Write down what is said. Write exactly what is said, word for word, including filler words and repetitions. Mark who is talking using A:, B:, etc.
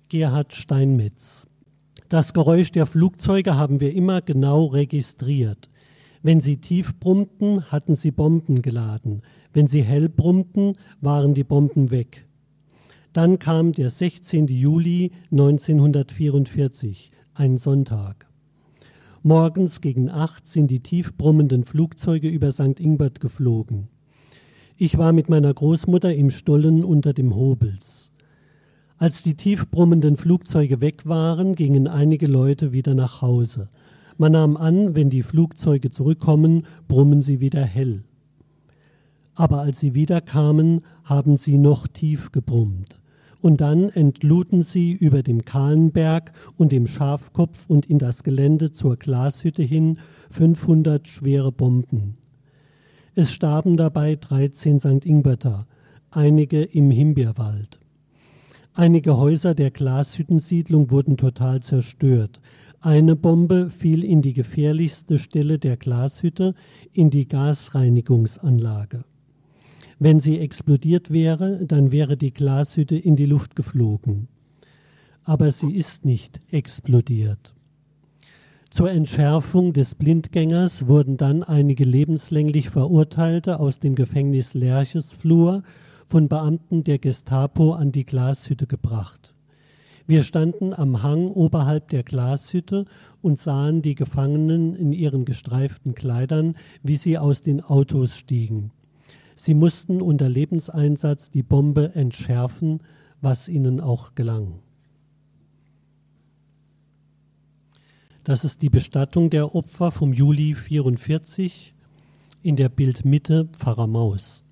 A: Gerhard Steinmetz. Das Geräusch der Flugzeuge haben wir immer genau registriert. Wenn sie tief brummten, hatten sie Bomben geladen. Wenn sie hell brummten, waren die Bomben weg. Dann kam der sechzehnten Juli neunzehnhundertvierundvierzig, ein Sonntag. Morgens gegen acht sind die tief brummenden Flugzeuge über Sankt Ingbert geflogen. Ich war mit meiner Großmutter im Stollen unter dem Hobels. Als die tief brummenden Flugzeuge weg waren, gingen einige Leute wieder nach Hause. Man nahm an, wenn die Flugzeuge zurückkommen, brummen sie wieder hell. Aber als sie wiederkamen, haben sie noch tief gebrummt. Und dann entluden sie über dem Kahlenberg und dem Schafkopf und in das Gelände zur Glashütte hin fünfhundert schwere Bomben. Es starben dabei dreizehn Sankt Ingberter, einige im Himbeerwald. Einige Häuser der Glashüttensiedlung wurden total zerstört. Eine Bombe fiel in die gefährlichste Stelle der Glashütte, in die Gasreinigungsanlage. Wenn sie explodiert wäre, dann wäre die Glashütte in die Luft geflogen. Aber sie ist nicht explodiert. Zur Entschärfung des Blindgängers wurden dann einige lebenslänglich Verurteilte aus dem Gefängnis Lerchesflur von Beamten der Gestapo an die Glashütte gebracht. Wir standen am Hang oberhalb der Glashütte und sahen die Gefangenen in ihren gestreiften Kleidern, wie sie aus den Autos stiegen. Sie mussten unter Lebenseinsatz die Bombe entschärfen, was ihnen auch gelang. Das ist die Bestattung der Opfer vom Juli vierundvierzig, in der Bildmitte Pfarrer Maus.